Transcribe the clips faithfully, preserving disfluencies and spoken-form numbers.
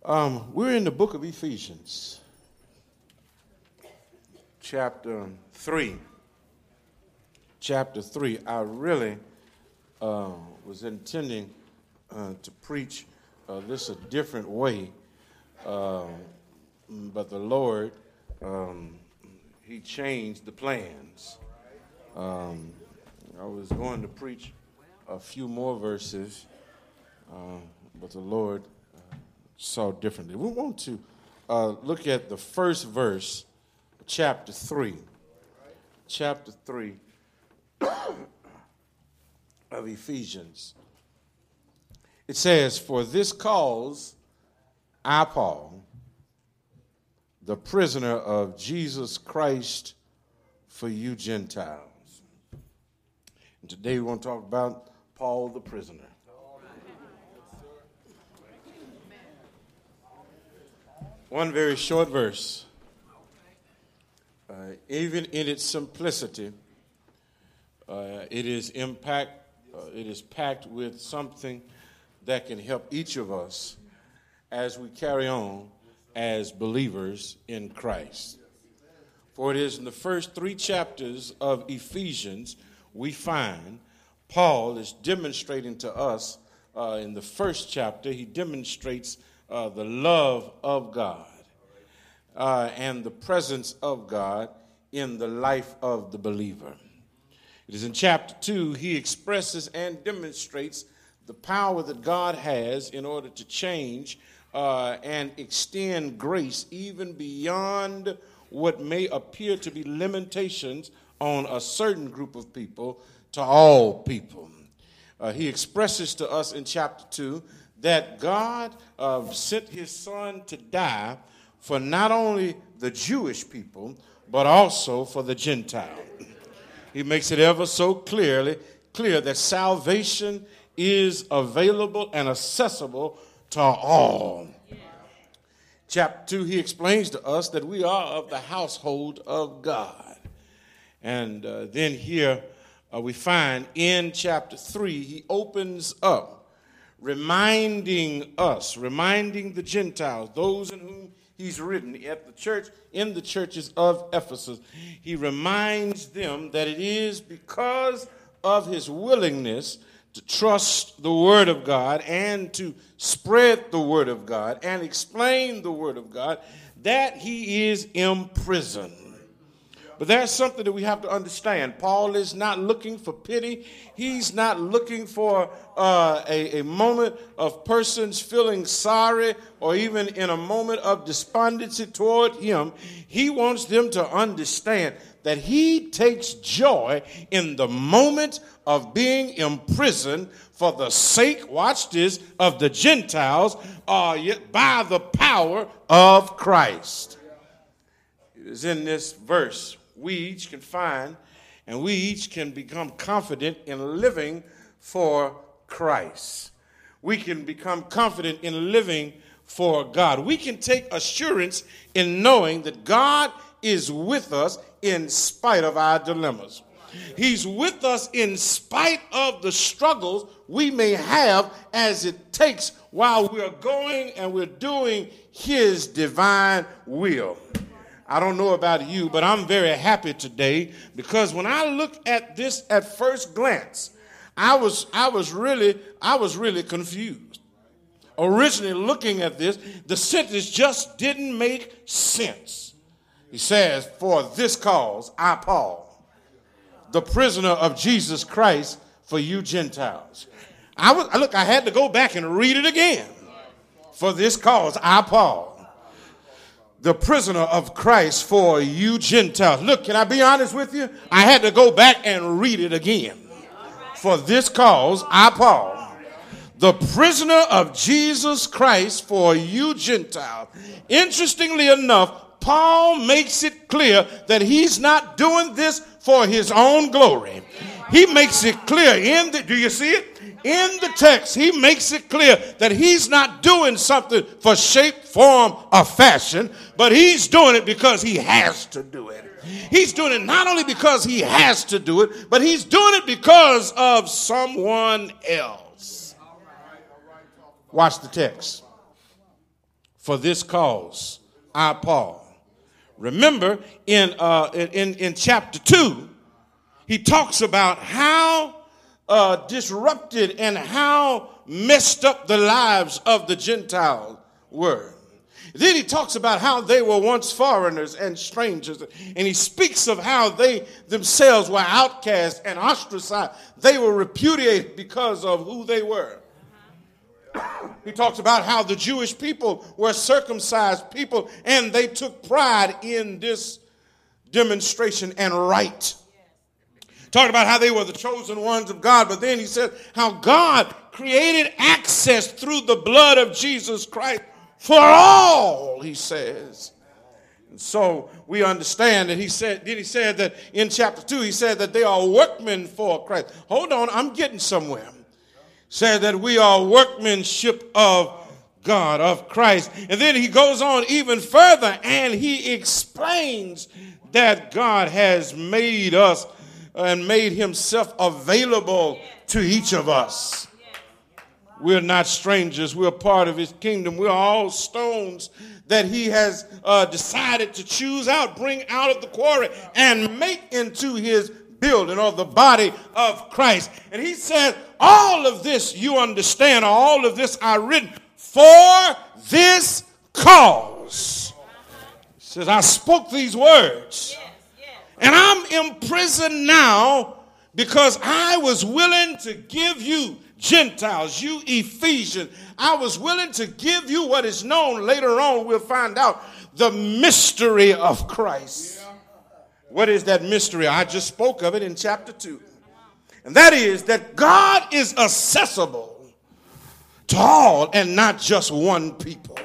Um, we're in the book of Ephesians, chapter three. Chapter three. I really uh, was intending uh, to preach uh, this a different way, uh, but the Lord, um, He changed the plans. Um, I was going to preach a few more verses, uh, but the Lord saw differently. We want to uh, look at the first verse, chapter three. Chapter three of Ephesians. It says, "For this cause I, Paul, the prisoner of Jesus Christ for you Gentiles." And today we want to talk about Paul the prisoner. One very short verse, uh, even in its simplicity, uh, it is impact. Uh, it is packed with something that can help each of us as we carry on as believers in Christ. For it is in the first three chapters of Ephesians we find Paul is demonstrating to us. Uh, in the first chapter, he demonstrates Uh, the love of God uh, and the presence of God in the life of the believer. It is in chapter two, he expresses and demonstrates the power that God has in order to change uh, and extend grace even beyond what may appear to be limitations on a certain group of people to all people. Uh, he expresses to us in chapter two that God uh, sent his son to die for not only the Jewish people, but also for the Gentile. He makes it ever so clearly clear that salvation is available and accessible to all. Chapter two, he explains to us that we are of the household of God. And uh, then here uh, we find in chapter three, he opens up reminding us, reminding the Gentiles, those in whom he's written at the church, in the churches of Ephesus, he reminds them that it is because of his willingness to trust the word of God and to spread the word of God and explain the word of God that he is imprisoned. But there's something that we have to understand. Paul is not looking for pity. He's not looking for uh, a, a moment of persons feeling sorry or even in a moment of despondency toward him. He wants them to understand that he takes joy in the moment of being imprisoned for the sake, watch this, of the Gentiles, uh, yet by the power of Christ. It is in this verse we each can find, and we each can become confident in living for Christ. We can become confident in living for God. We can take assurance in knowing that God is with us in spite of our dilemmas. He's with us in spite of the struggles we may have as it takes while we're going and we're doing his divine will. I don't know about you, but I'm very happy today because when I look at this at first glance, I was I was really I was really confused. Originally looking at this, the sentence just didn't make sense. He says, "For this cause I, Paul, the prisoner of Jesus Christ for you Gentiles." I was look, I had to go back and read it again. "For this cause I, Paul, the prisoner of Christ for you Gentiles." Look, can I be honest with you? I had to go back and read it again. "For this cause, I, Paul, the prisoner of Jesus Christ for you Gentiles." Interestingly enough, Paul makes it clear that he's not doing this for his own glory. He makes it clear in the, do you see it? In the text, he makes it clear that he's not doing something for shape, form, or fashion, but he's doing it because he has to do it. He's doing it not only because he has to do it, but he's doing it because of someone else. Watch the text. for this cause, I, Paul. Remember, in, uh, in, in chapter two, he talks about how uh, disrupted and how messed up the lives of the Gentiles were. Then he talks about how they were once foreigners and strangers. And he speaks of how they themselves were outcast and ostracized. They were repudiated because of who they were. He talks about how the Jewish people were circumcised people and they took pride in this demonstration and rite. Talked about how they were the chosen ones of God, but then he said how God created access through the blood of Jesus Christ for all, he says. And so we understand that he said, then he said that in chapter two, he said that they are workmen for Christ. Hold on, I'm getting somewhere. Said that we are workmanship of God, of Christ. And then he goes on even further and he explains that God has made us and made himself available to each of us. We're not strangers. We're part of his kingdom. We're all stones that he has uh, decided to choose out, bring out of the quarry, and make into his building, or the body of Christ. And he said, all of this you understand, or all of this I written for this cause. He says, I spoke these words, and I'm imprisoned now because I was willing to give you Gentiles, you Ephesians, I was willing to give you what is known later on, we'll find out, the mystery of Christ. What is that mystery? I just spoke of it in chapter two. And that is that God is accessible to all and not just one people.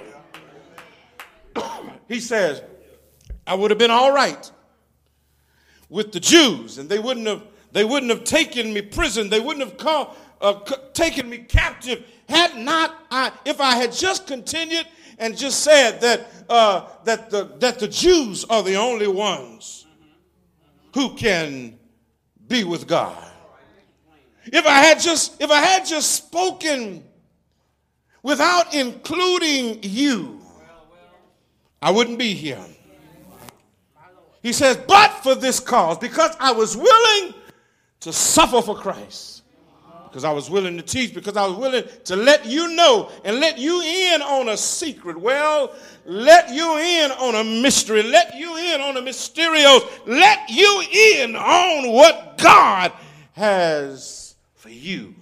He says, I would have been all right with the Jews, and they wouldn't have they wouldn't have taken me prison. They wouldn't have come, uh, c- taken me captive had not I, if I had just continued and just said that uh, that the that the Jews are the only ones who can be with God. If I had just if I had just spoken without including you, I wouldn't be here. He says, but for this cause, because I was willing to suffer for Christ, because I was willing to teach, because I was willing to let you know and let you in on a secret. Well, let you in on a mystery. Let you in on a mysterious. Let you in on what God has for you.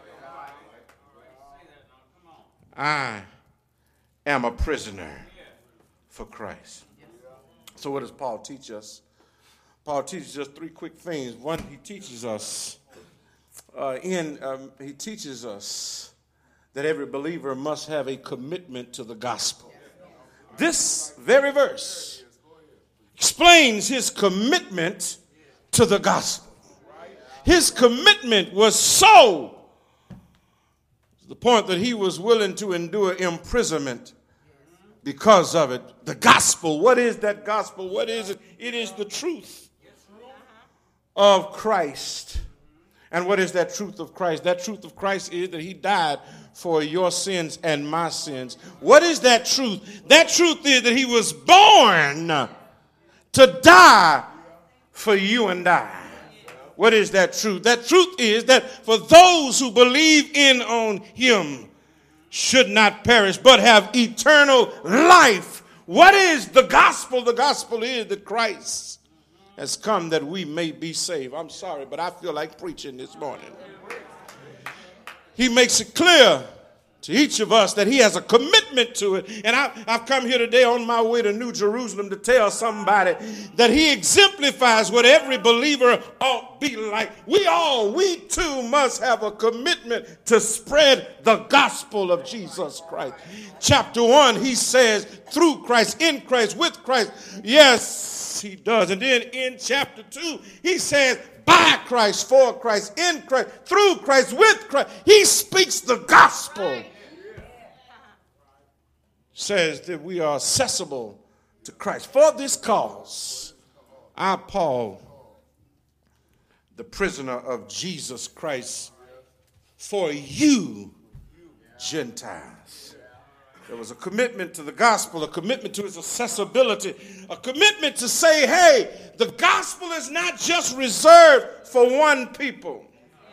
I am a prisoner for Christ. So what does Paul teach us? Paul teaches us three quick things. One, he teaches us uh, in um, he teaches us that every believer must have a commitment to the gospel. This very verse explains his commitment to the gospel. His commitment was so to the point that he was willing to endure imprisonment because of it. The gospel, what is that gospel? What is it? It is the truth of Christ. And what is that truth of Christ? That truth of Christ is that he died for your sins and my sins. What is that truth? That truth is that he was born to die for you and I. What is that truth? That truth is that for those who believe in on him should not perish but have eternal life. What is the gospel? The gospel is that Christ has come that we may be saved. I'm sorry, but I feel like preaching this morning. He makes it clear to each of us that he has a commitment to it. And I, I've come here today on my way to New Jerusalem to tell somebody that he exemplifies what every believer ought to be like. We all, we too must have a commitment to spread the gospel of Jesus Christ. Chapter one, he says, through Christ, in Christ, with Christ. Yes, he does. And then in chapter two, he says, by Christ, for Christ, in Christ, through Christ, with Christ. He speaks the gospel. Says that we are accessible to Christ. For this cause, I, Paul, the prisoner of Jesus Christ, for you, Gentiles. There was a commitment to the gospel, a commitment to its accessibility, a commitment to say, hey, the gospel is not just reserved for one people.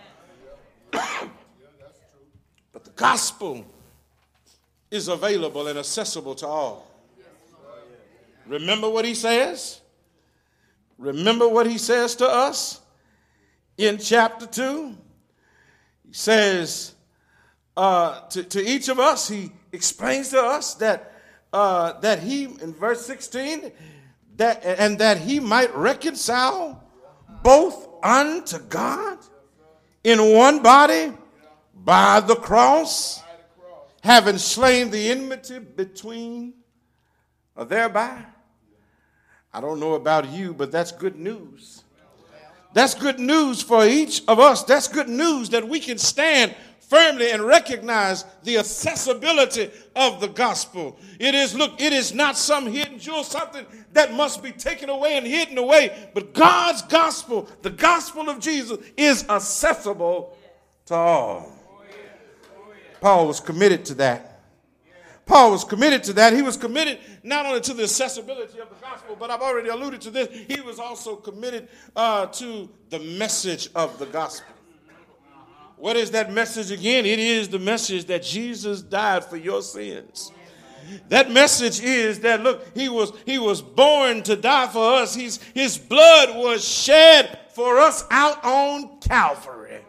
But the gospel is available and accessible to all. Remember what he says? Remember what he says to us in chapter two? He says uh, to, to each of us, he explains to us that uh, that he, in verse sixteen, that and that he might reconcile both unto God in one body by the cross, having slain the enmity between or thereby. I don't know about you, but that's good news. That's good news for each of us. That's good news that we can stand firmly and recognize the accessibility of the gospel. It is, look, it is not some hidden jewel, something that must be taken away and hidden away, but God's gospel, the gospel of Jesus, is accessible to all. Paul was committed to that. Paul was committed to that. He was committed not only to the accessibility of the gospel, but I've already alluded to this. He was also committed uh, to the message of the gospel. What is that message again? It is the message that Jesus died for your sins. That message is that, look, he was, he was born to die for us. He's, his blood was shed for us out on Calvary.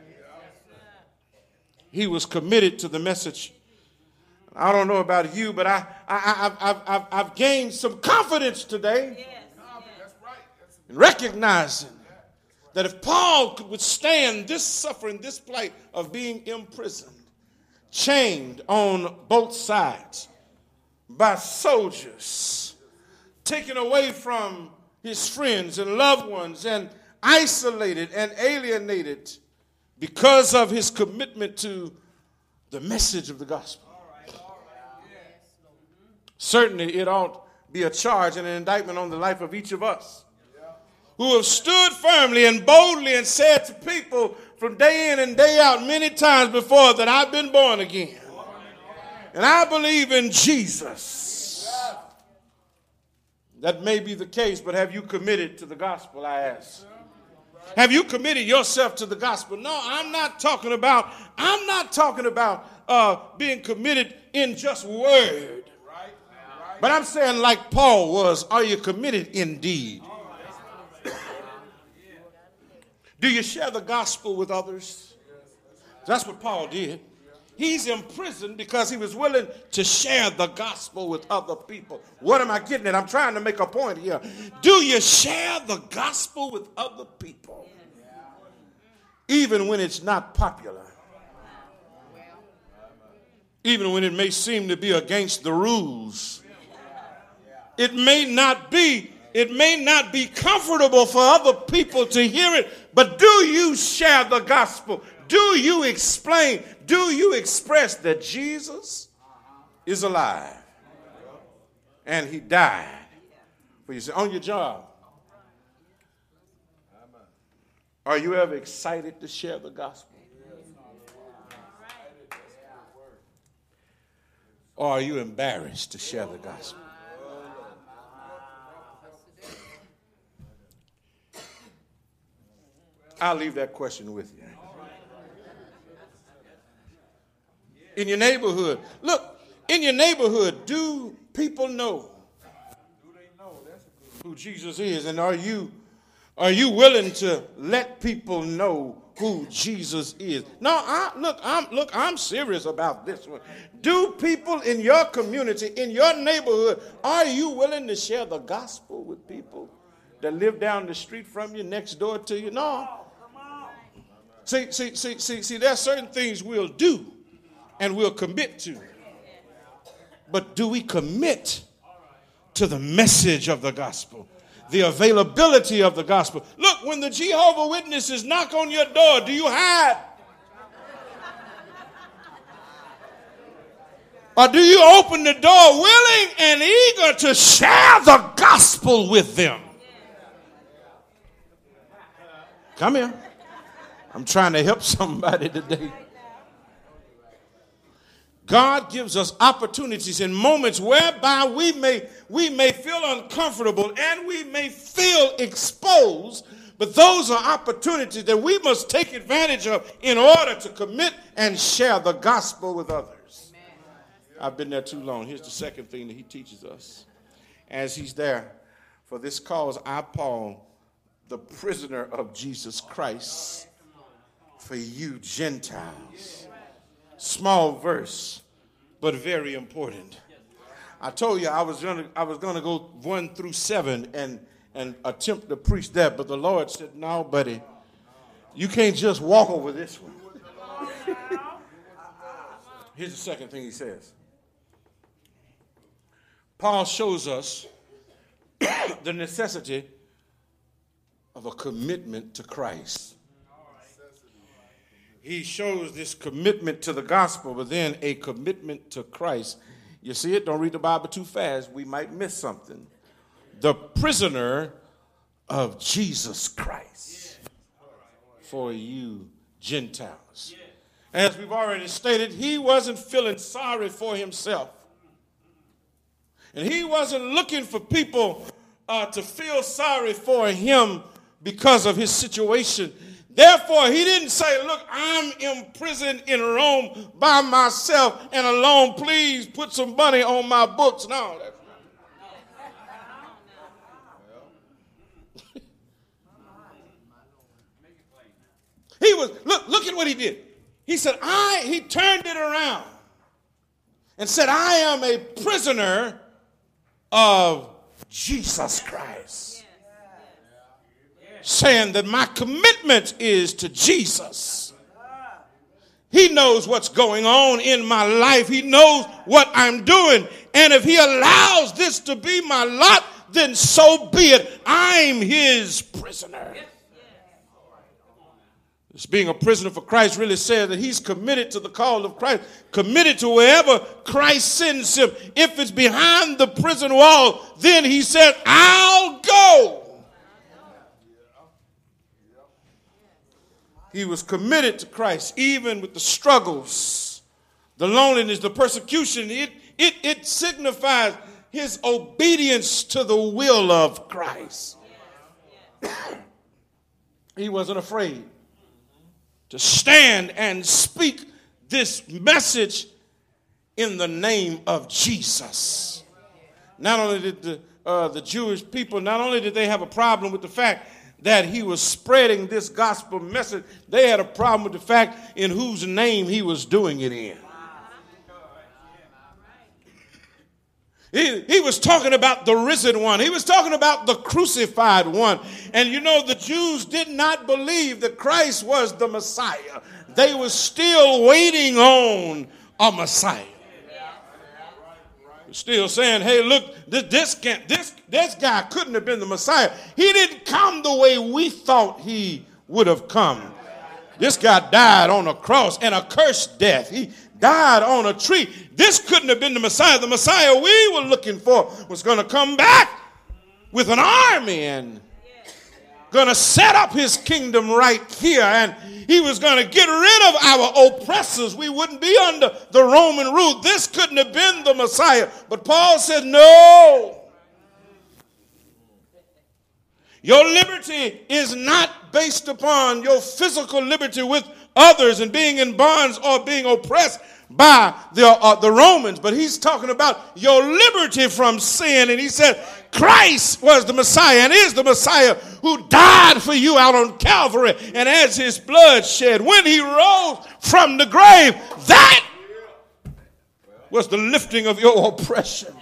He was committed to the message. I don't know about you, but I, I, I, I've, I've, I've gained some confidence today yes. in recognizing that if Paul could withstand this suffering, this plight of being imprisoned, chained on both sides by soldiers, taken away from his friends and loved ones and isolated and alienated because of his commitment to the message of the gospel. Certainly, it ought be a charge and an indictment on the life of each of us who have stood firmly and boldly and said to people from day in and day out many times before that I've been born again. And I believe in Jesus. That may be the case, but have you committed to the gospel, I ask? Have you committed yourself to the gospel? No, I'm not talking about, I'm not talking about uh, being committed in just word. But I'm saying like Paul was, are you committed indeed? Do you share the gospel with others? That's what Paul did. He's imprisoned because he was willing to share the gospel with other people. What am I getting at? I'm trying to make a point here. Do you share the gospel with other people? Even when it's not popular. Even when it may seem to be against the rules. It may not be, it may not be comfortable for other people to hear it, but do you share the gospel? Do you explain, do you express that Jesus is alive and he died for you? On your job, are you ever excited to share the gospel? Or are you embarrassed to share the gospel? I'll leave that question with you. In your neighborhood, look, in your neighborhood, do people know who Jesus is? And are you, are you willing to let people know who Jesus is? No, I, look, I'm, look, I'm serious about this one. Do people in your community, in your neighborhood, are you willing to share the gospel with people that live down the street from you, next door to you? No. See, see, see, see, see, there are certain things we'll do and we'll commit to. But do we commit to the message of the gospel? The availability of the gospel. Look, when the Jehovah's Witnesses knock on your door, do you hide? Or do you open the door willing and eager to share the gospel with them? Come here. I'm trying to help somebody today. God gives us opportunities in moments whereby we may, we may feel uncomfortable and we may feel exposed, but those are opportunities that we must take advantage of in order to commit and share the gospel with others. I've been there too long. Here's the second thing that he teaches us. As he's there, for this cause I, Paul, the prisoner of Jesus Christ, for you Gentiles. Small verse, but very important. I told you I was gonna I was gonna go one through seven and and attempt to preach that, but the Lord said, "No, buddy, you can't just walk over this one." Here's the second thing he says. Paul shows us the necessity of a commitment to Christ. He shows this commitment to the gospel, but then a commitment to Christ. You see it? Don't read the Bible too fast. We might miss something. The prisoner of Jesus Christ for you Gentiles. As we've already stated, he wasn't feeling sorry for himself. And he wasn't looking for people uh, to feel sorry for him because of his situation. Therefore, he didn't say, look, I'm imprisoned in Rome by myself and alone. Please put some money on my books. No, that's not. He was, look, look at what he did. He said, I, he turned it around and said, I am a prisoner of Jesus Christ. Saying that my commitment is to Jesus. He knows what's going on in my life. He knows what I'm doing. And if he allows this to be my lot, then so be it. I'm his prisoner. This being a prisoner for Christ really says that he's committed to the call of Christ, committed to wherever Christ sends him. If it's behind the prison wall, then he said, I'll go. He was committed to Christ, even with the struggles, the loneliness, the persecution. It, it, it signifies his obedience to the will of Christ. He wasn't afraid to stand and speak this message in the name of Jesus. Not only did the, uh, the Jewish people, not only did they have a problem with the fact that he was spreading this gospel message, they had a problem with the fact in whose name he was doing it in. He, he was talking about the risen one. He was talking about the crucified one. And you know, the Jews did not believe that Christ was the Messiah. They were still waiting on a Messiah. Still saying, hey, look, this, this, can't, this, this guy couldn't have been the Messiah. He didn't come the way we thought he would have come. This guy died on a cross, and a cursed death. He died on a tree. This couldn't have been the Messiah. The Messiah we were looking for was going to come back with an army and going to set up his kingdom right here. And he was going to get rid of our oppressors. We wouldn't be under the Roman rule. This couldn't have been the Messiah. But Paul said, no. Your liberty is not based upon your physical liberty with others and being in bonds or being oppressed by the, uh, the Romans. But he's talking about your liberty from sin. And he said, Christ was the Messiah and is the Messiah who died for you out on Calvary. And as his blood shed, when he rose from the grave, that was the lifting of your oppression.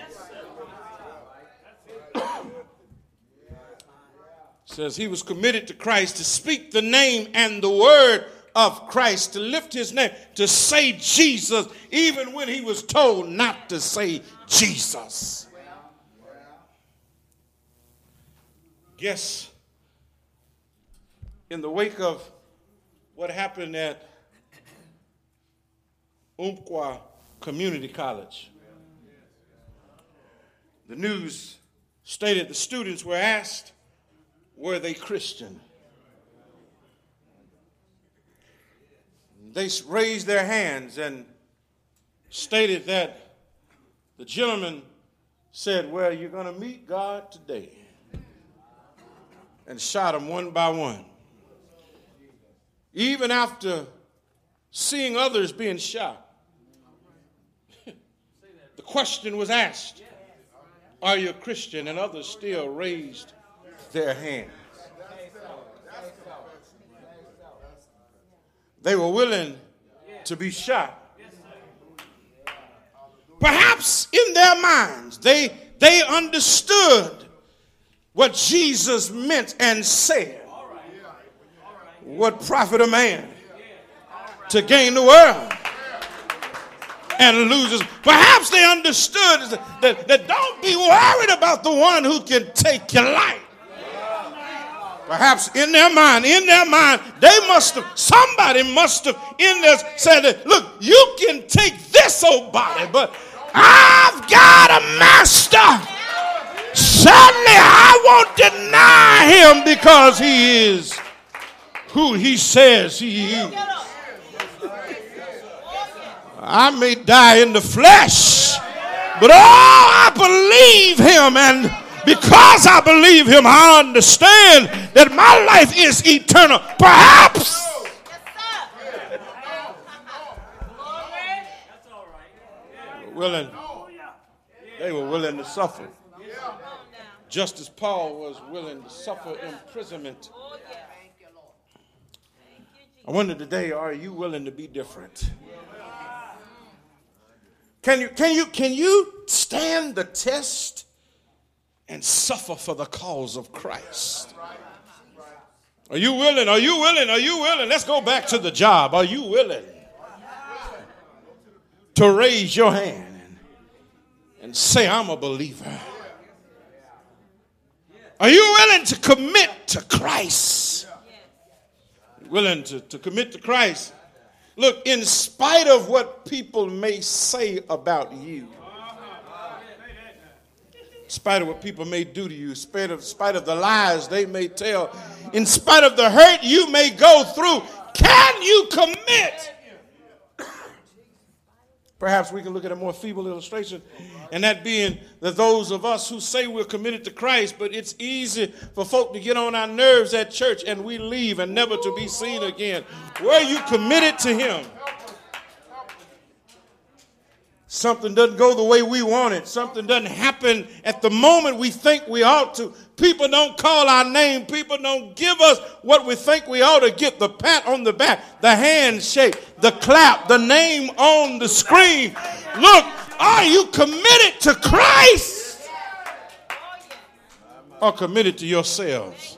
Says he was committed to Christ to speak the name and the word of Christ, to lift his name, to say Jesus, even when he was told not to say Jesus. Yes, in the wake of what happened at Umpqua Community College, the news stated the students were asked, were they Christian? They raised their hands, and stated that the gentleman said, well, you're going to meet God today, and shot them one by one. Even after seeing others being shot, the question was asked, are you a Christian? And others still raised their hands. They were willing to be shot. Perhaps in their minds, they, they understood what Jesus meant and said. What profit a man to gain the world and loses? Perhaps they understood that, that don't be worried about the one who can take your life. Perhaps in their mind, in their mind, they must have, somebody must have in this said that, look, you can take this old body, but I've got a master. Certainly I won't deny him because he is who he says he is. I may die in the flesh, but oh, I believe him, and because I believe him, I understand that my life is eternal. Perhaps willing, they were willing to suffer, just as Paul was willing to suffer imprisonment. I wonder today, are you willing to be different? Can you, can you, can you stand the test and suffer for the cause of Christ? Are you willing? Are you willing? Are you willing? Let's go back to the job. Are you willing to raise your hand and, and say, I'm a believer? Are you willing to commit to Christ? Willing to, to commit to Christ? Look, in spite of what people may say about you, in spite of what people may do to you, in spite of, in spite of the lies they may tell, in spite of the hurt you may go through, can you commit? Perhaps we can look at a more feeble illustration, and that being that those of us who say we're committed to Christ, but it's easy for folk to get on our nerves at church and we leave and never to be seen again. Were you committed to him? Something doesn't go the way we want it. Something doesn't happen at the moment we think we ought to. People don't call our name. People don't give us what we think we ought to get. The pat on the back, the handshake, the clap, the name on the screen. Look, are you committed to Christ or committed to yourselves?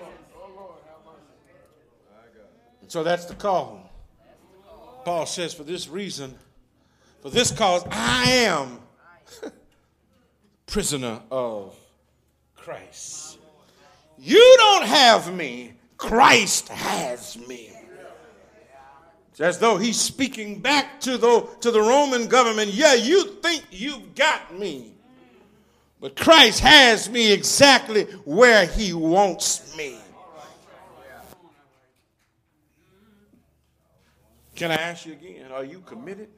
So that's the call. Paul says, for this reason, for this cause, I am prisoner of Christ. You don't have me. Christ has me. It's as though he's speaking back to the, to the Roman government. Yeah, you think you've got me, but Christ has me exactly where he wants me. Can I ask you again, are you committed?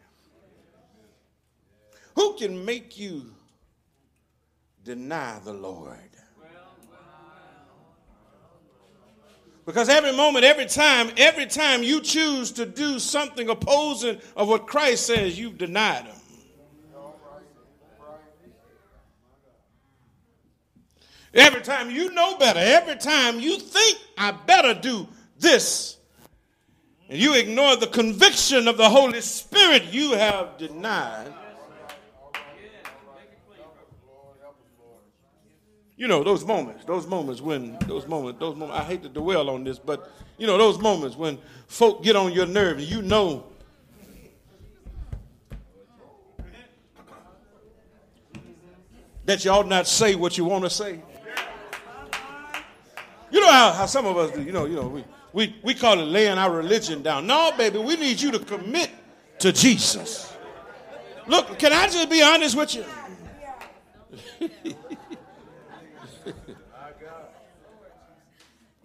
Who can make you deny the Lord? Because every moment, every time, every time you choose to do something opposing of what Christ says, you've denied him. Every time you know better, every time you think I better do this, and you ignore the conviction of the Holy Spirit, you have denied. You know, those moments, those moments when, those moments, those moments, I hate to dwell on this, but, you know, those moments when folk get on your nerve and you know that you ought not say what you want to say. You know how, how some of us do, you know, you know, we, we, we call it laying our religion down. No, baby, we need you to commit to Jesus. Look, can I just be honest with you?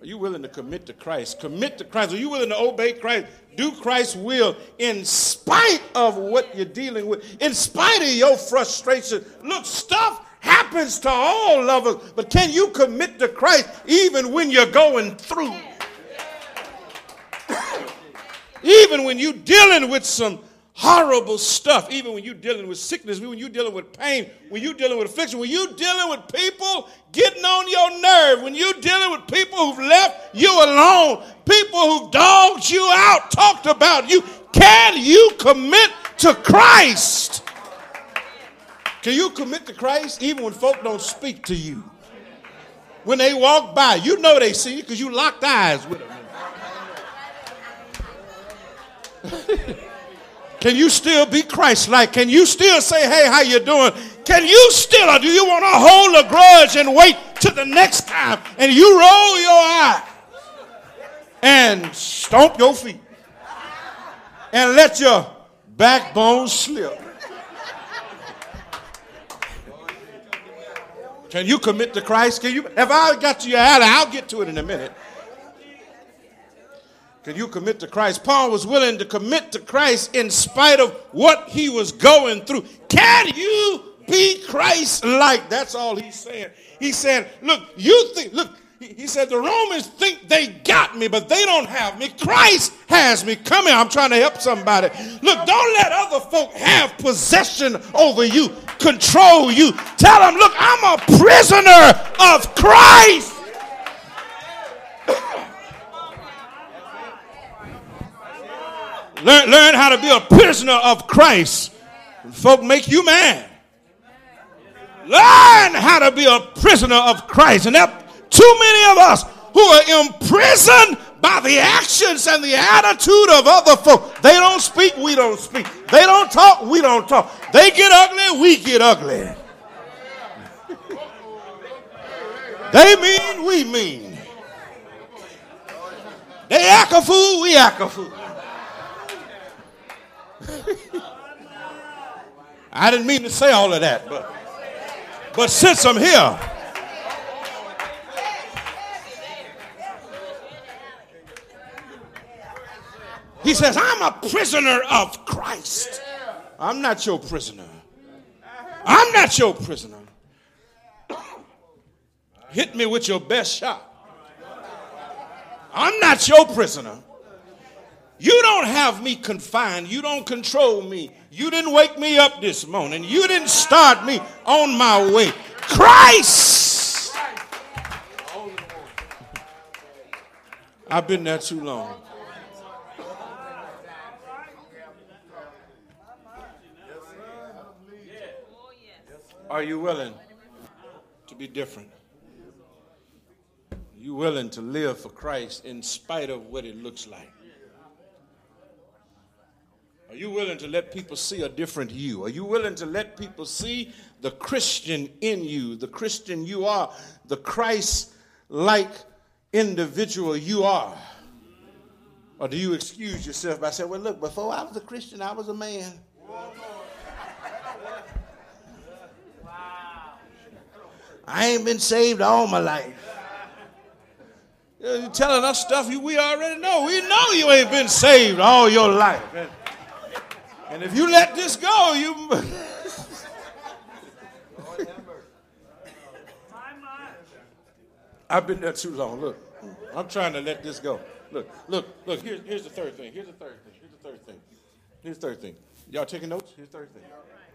Are you willing to commit to Christ? Commit to Christ. Are you willing to obey Christ? Do Christ's will in spite of what you're dealing with, in spite of your frustration. Look, stuff happens to all of us, but can you commit to Christ even when you're going through? Even when you're dealing with some horrible stuff, even when you're dealing with sickness, when you're dealing with pain, when you're dealing with affliction, when you're dealing with people getting on your nerve, when you're dealing with people who've left you alone, people who've dogged you out, talked about you, can you commit to Christ? Can you commit to Christ even when folk don't speak to you? When they walk by, you know they see you because you locked eyes with them. Can you still be Christ-like? Can you still say, hey, how you doing? Can you still, or do you want to hold a grudge and wait till the next time and you roll your eye and stomp your feet and let your backbone slip? Can you commit to Christ? Can you? If I got to your alley, I'll get to it in a minute. Can you commit to Christ? Paul was willing to commit to Christ in spite of what he was going through. Can you be Christ-like? That's all he's saying. He said, look, you think, look, he said, the Romans think they got me, but they don't have me. Christ has me. Come here, I'm trying to help somebody. Look, don't let other folk have possession over you, control you. Tell them, look, I'm a prisoner of Christ. Learn, learn how to be a prisoner of Christ. When folk make you mad. Learn how to be a prisoner of Christ. And there are too many of us who are imprisoned by the actions and the attitude of other folk. They don't speak, we don't speak. They don't talk, we don't talk. They get ugly, we get ugly. They mean, we mean. They act a fool, we act a fool. I didn't mean to say all of that, but but since I'm here, he says, I'm a prisoner of Christ. I'm not your prisoner. I'm not your prisoner. Hit me with your best shot. I'm not your prisoner. You don't have me confined. You don't control me. You didn't wake me up this morning. You didn't start me on my way. Christ! I've been there too long. Are you willing to be different? Are you willing to live for Christ in spite of what it looks like? Are you willing to let people see a different you? Are you willing to let people see the Christian in you, the Christian you are, the Christ-like individual you are? Or do you excuse yourself by saying, well, look, before I was a Christian, I was a man. I ain't been saved all my life. You're telling us stuff we already know. We know you ain't been saved all your life. And if you let this go, you... I've been there too long. Look, I'm trying to let this go. Look, look, look, here's, here's the third thing. Here's the third thing. Here's the third thing. Here's the third thing. Y'all taking notes? Here's the third thing.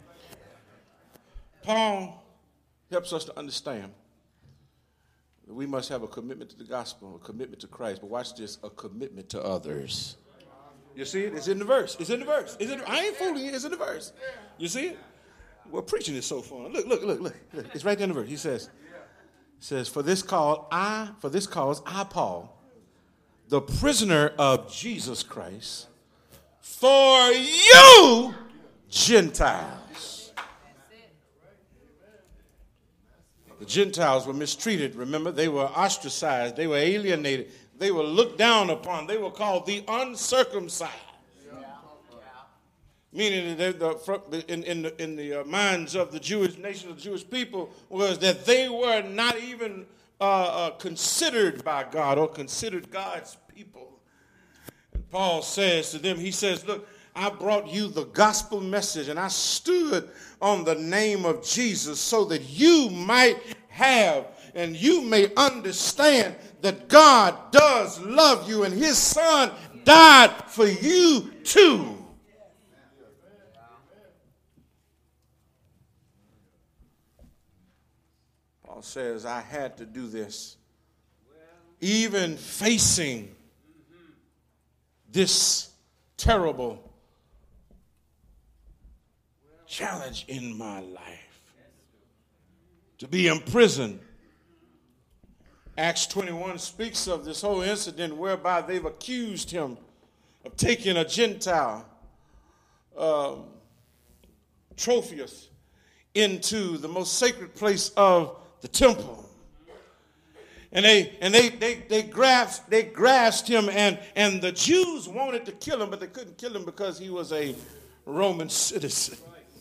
Paul helps us to understand that we must have a commitment to the gospel, a commitment to Christ. But watch this, a commitment to others. You see it? It's in the verse. It's in the verse. It's in the, I ain't fooling you. It's in the verse. You see it? Well, preaching is so fun. Look, look, look, look. look. It's right there in the verse. He says, says, for this cause, I, for this cause, I, Paul, the prisoner of Jesus Christ, for you, Gentiles. The Gentiles were mistreated. Remember, they were ostracized. They were alienated. They were looked down upon. They were called the uncircumcised. Yeah. Meaning that the, in, in the, in the minds of the Jewish nation, the Jewish people, was that they were not even uh, uh, considered by God or considered God's people. And Paul says to them, he says, look, I brought you the gospel message and I stood on the name of Jesus so that you might have and you may understand that God does love you and his son died for you too. Paul says, I had to do this, even facing this terrible challenge in my life, to be imprisoned. Acts twenty-one speaks of this whole incident whereby they've accused him of taking a Gentile, um, Trophius, into the most sacred place of the temple. And they and they they they grasped they grasped him, and, and the Jews wanted to kill him, but they couldn't kill him because he was a Roman citizen.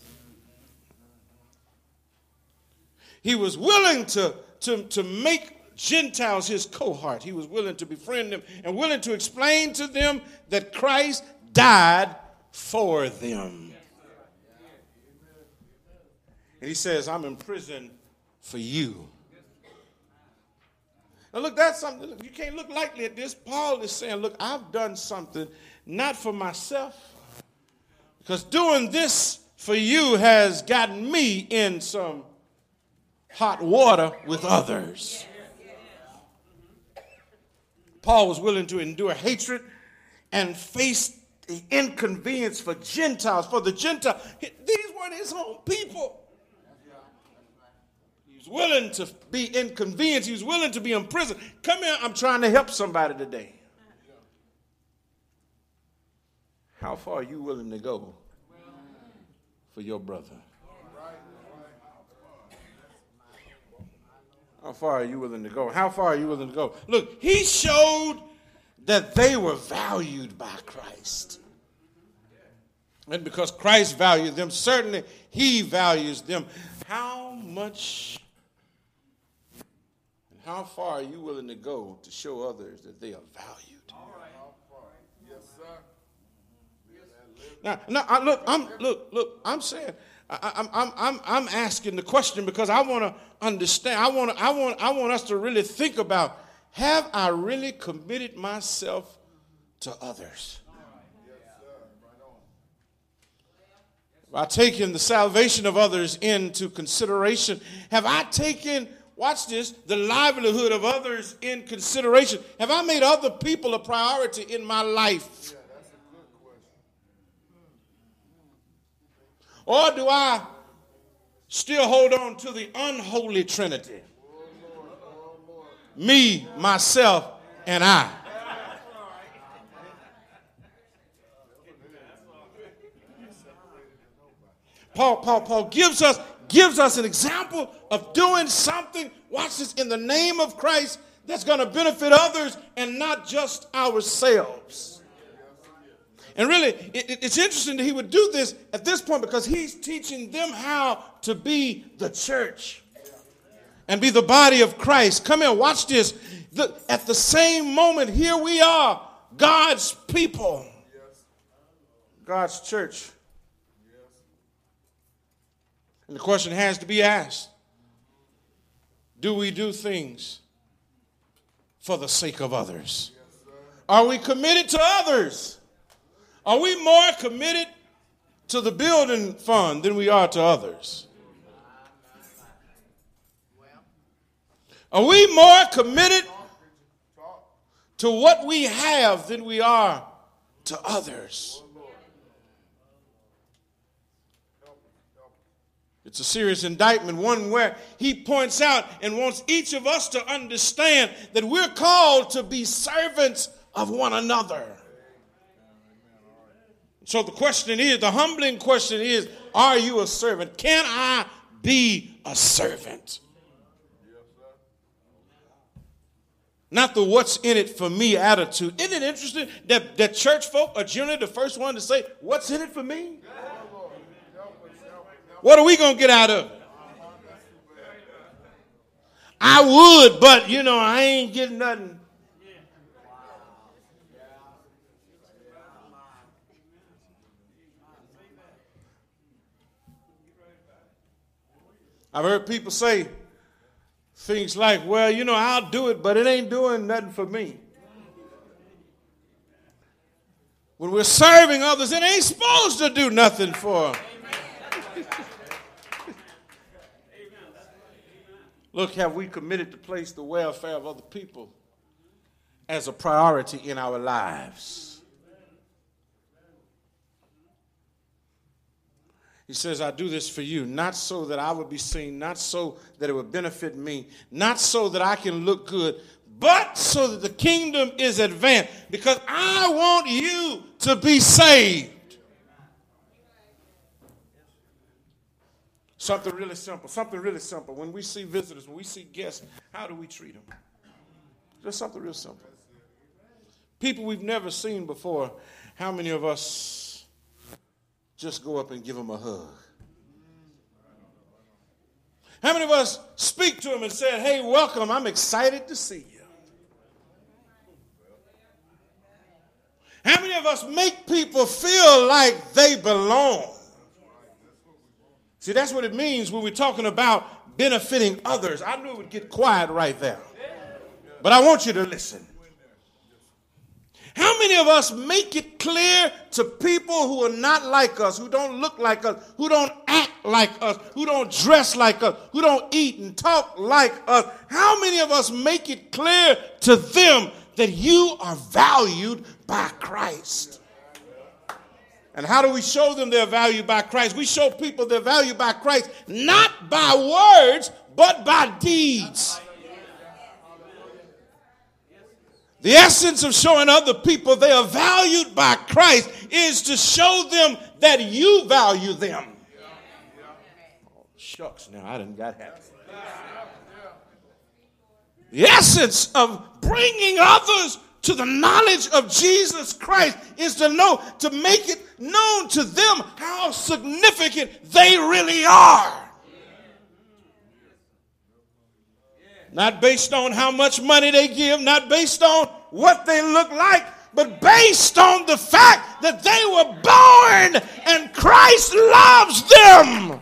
He was willing to, to, to make Gentiles his cohort. He was willing to befriend them and willing to explain to them that Christ died for them. And he says, I'm in prison for you. Now look, that's something, you can't look lightly at this. Paul is saying, look, I've done something not for myself, because doing this for you has gotten me in some hot water with others. Paul was willing to endure hatred and face the inconvenience for Gentiles, for the Gentiles. These weren't his own people. He was willing to be inconvenienced. He was willing to be imprisoned. Come here, I'm trying to help somebody today. How far are you willing to go for your brother? How far are you willing to go? How far are you willing to go? Look, he showed that they were valued by Christ. And because Christ valued them, certainly he values them. How much and how far are you willing to go to show others that they are valued? All right. Yes, sir. Now, now I, look, I'm look, look, I'm saying, I, I'm, I'm, I'm, I'm asking the question because I want to understand. I want, I want, I want us to really think about: have I really committed myself to others? Have I taken the salvation of others into consideration? Have I taken, watch this, the livelihood of others in consideration? Have I made other people a priority in my life? Yeah, that's a good question. Or do I still hold on to the unholy trinity? Me, myself, and I. Paul, Paul, Paul gives us, gives us an example of doing something, watch this, in the name of Christ that's going to benefit others and not just ourselves. And really, it, it's interesting that he would do this at this point because he's teaching them how to be the church and be the body of Christ. Come here, watch this. The, at the same moment, here we are, God's people, God's church. And the question has to be asked: do we do things for the sake of others? Are we committed to others? Are we more committed to the building fund than we are to others? Are we more committed to what we have than we are to others? It's a serious indictment, one where he points out and wants each of us to understand that we're called to be servants of one another. So the question is, the humbling question is, are you a servant? Can I be a servant? Not the what's in it for me attitude. Isn't it interesting that, that church folk are generally the first one to say, what's in it for me? What are we going to get out of it? I would, but, you know, I ain't getting nothing. I've heard people say things like, well, you know, I'll do it, but it ain't doing nothing for me. When we're serving others, it ain't supposed to do nothing for them. Look, have we committed to place the welfare of other people as a priority in our lives? He says, I do this for you, not so that I would be seen, not so that it would benefit me, not so that I can look good, but so that the kingdom is advanced, because I want you to be saved. Something really simple, something really simple. When we see visitors, when we see guests, how do we treat them? Just something real simple. People we've never seen before, how many of us just go up and give them a hug? How many of us speak to them and say, hey, welcome, I'm excited to see you? How many of us make people feel like they belong? See, that's what it means when we're talking about benefiting others. I knew it would get quiet right there, but I want you to listen. How many of us make it clear to people who are not like us, who don't look like us, who don't act like us, who don't dress like us, who don't eat and talk like us? How many of us make it clear to them that you are valued by Christ? And how do we show them their value by Christ? We show people their value by Christ not by words, but by deeds. The essence of showing other people they are valued by Christ is to show them that you value them. Oh, shucks, now I done got happy. The essence of bringing others to the knowledge of Jesus Christ is to know, to make it known to them how significant they really are. Not based on how much money they give, not based on what they look like, but based on the fact that they were born and Christ loves them.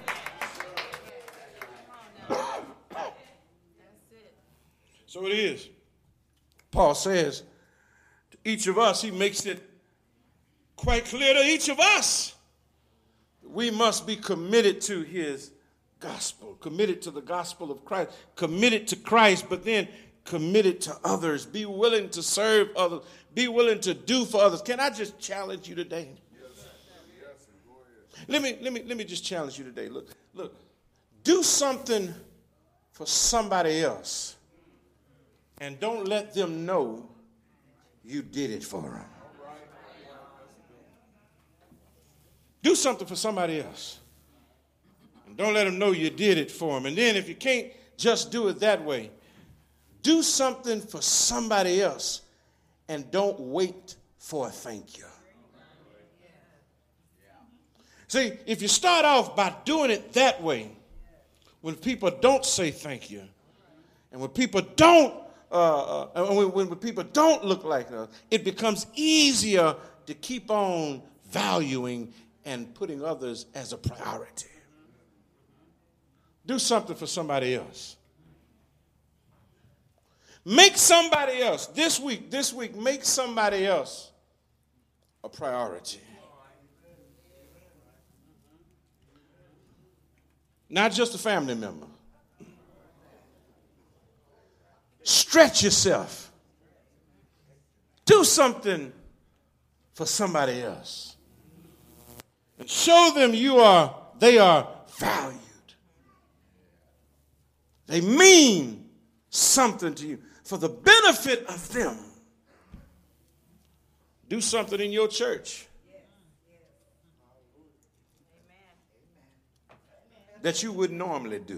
So it is. Paul says to each of us, he makes it quite clear to each of us, we must be committed to his gospel, committed to the gospel of Christ, committed to Christ, but then committed to others. Be willing to serve others. Be willing to do for others. Can I just challenge you today? Yes. Yes. Let me let me let me just challenge you today. Look, look, do something for somebody else, and don't let them know you did it for them. Do something for somebody else. Don't let them know you did it for them. And then if you can't just do it that way, do something for somebody else and don't wait for a thank you. See, if you start off by doing it that way, when people don't say thank you, and when people don't, uh, uh, when, when people don't look like us, it becomes easier to keep on valuing and putting others as a priority. Do something for somebody else. Make somebody else, this week, this week, make somebody else a priority. Not just a family member. Stretch yourself. Do something for somebody else. And show them you are, they are valued. They mean something to you for the benefit of them. Do something in your church that you wouldn't normally do.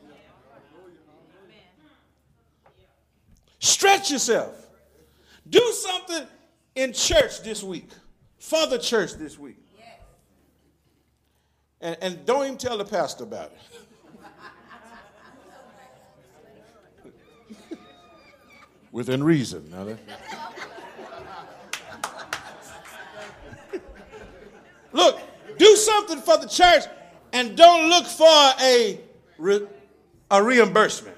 Stretch yourself. Do something in church this week, for the church this week. And, and don't even tell the pastor about it. within reason. Now that, look, do something for the church and don't look for a, re, a reimbursement.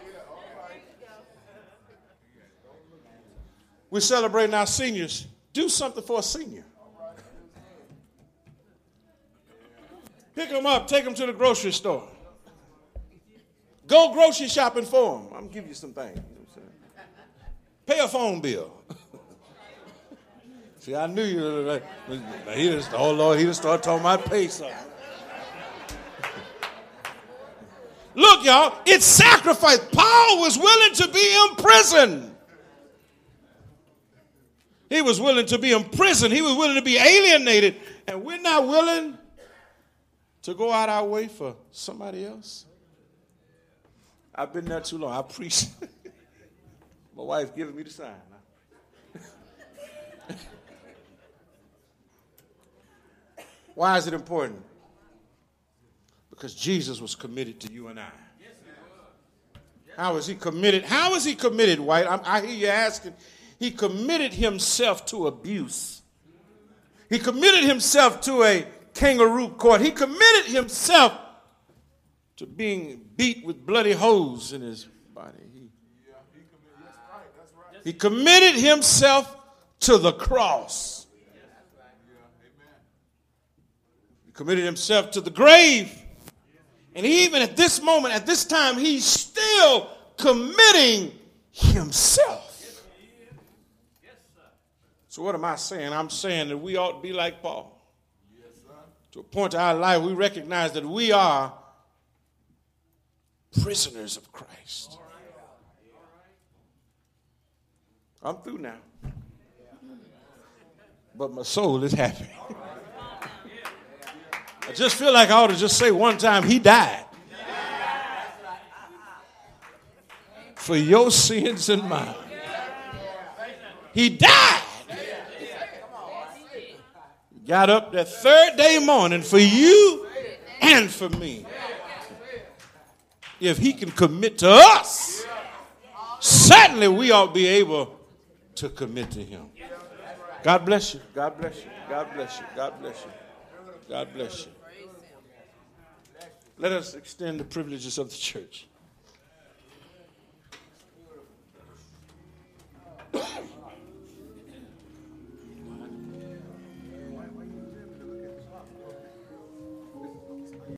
We're celebrating our seniors. Do something for a senior. Pick them up, take them to the grocery store. Go grocery shopping for them. I'm going to give you some things. You know what I'm saying? Pay a phone bill. See, I knew you. Like, he just, oh, Lord, he just started talking about pay something. Look, y'all, it's sacrifice. Paul was willing to be imprisoned. He was willing to be imprisoned. He was willing to be alienated. And we're not willing to go out our way for somebody else. I've been there too long. I preach. My wife giving me the sign. Why is it important? Because Jesus was committed to you and I. How is he committed? How is he committed, White? I'm, I hear you asking. He committed himself to abuse. He committed himself to a kangaroo court. He committed himself to being beat with bloody holes in his body. He, he committed himself to the cross. He committed himself to the grave. And even at this moment, at this time, he's still committing himself. So what am I saying? I'm saying that we ought to be like Paul. To a point in our life, we recognize that we are prisoners of Christ. I'm through now. But my soul is happy. I just feel like I ought to just say one time, he died. For your sins and mine. He died. Got up that third day morning for you and for me. If he can commit to us, certainly we ought to be able to commit to him. God bless you. God bless you. God bless you. God bless you. God bless you. Let us extend the privileges of the church.